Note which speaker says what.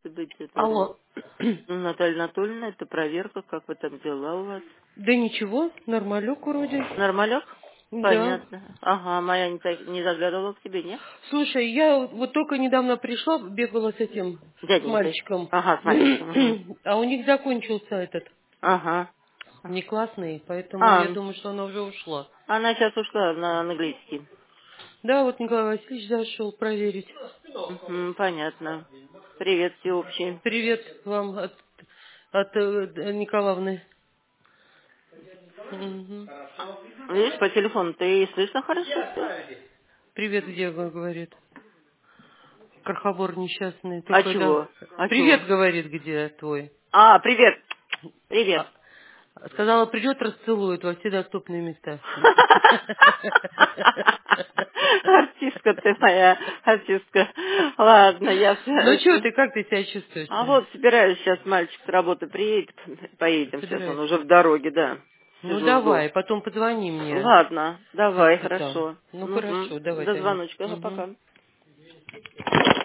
Speaker 1: быть, это
Speaker 2: Алло.
Speaker 1: Наталья Анатольевна, это проверка, как вы там дела у вас?
Speaker 2: Да ничего, нормалек вроде.
Speaker 1: Нормалек?
Speaker 2: Да.
Speaker 1: Понятно. Ага, моя не заглядывала к тебе, нет?
Speaker 2: Слушай, я вот только недавно пришла, бегала с этим, с
Speaker 1: Дяденькой.
Speaker 2: мальчиком.
Speaker 1: Ага, с мальчиком. Угу.
Speaker 2: А у них закончился этот
Speaker 1: Ага.
Speaker 2: внеклассный, поэтому
Speaker 1: А,
Speaker 2: я думаю, что она уже ушла.
Speaker 1: она сейчас ушла на английский.
Speaker 2: Да, вот Николай Васильевич зашел проверить.
Speaker 1: Угу, понятно. Привет всеобщий.
Speaker 2: Привет вам от Николаевны. Мгм.
Speaker 1: Видишь, по телефону ты слышно хорошо все?
Speaker 2: Привет, где, говорит. Крохобор несчастный. Ты
Speaker 1: А
Speaker 2: когда...
Speaker 1: чего? А чего?
Speaker 2: Привет, говорит, где твой.
Speaker 1: А, привет. Привет.
Speaker 2: А, сказала, придет, расцелует во все доступные места.
Speaker 1: Артистка ты моя, артистка. Ладно, я...
Speaker 2: Ну что ты, как ты себя
Speaker 1: А
Speaker 2: чувствуешь-то?
Speaker 1: вот собираюсь, сейчас мальчик с работы приедет, поедем, сейчас он уже
Speaker 2: Собираешься?
Speaker 1: в дороге, да.
Speaker 2: Ну
Speaker 1: Сижу, жду.
Speaker 2: давай, потом позвони мне,
Speaker 1: Ладно,
Speaker 2: как
Speaker 1: давай,
Speaker 2: ты там.
Speaker 1: хорошо.
Speaker 2: Ну
Speaker 1: Угу.
Speaker 2: хорошо, давай,
Speaker 1: До
Speaker 2: Танюш.
Speaker 1: звоночка,
Speaker 2: Мгм.
Speaker 1: пока.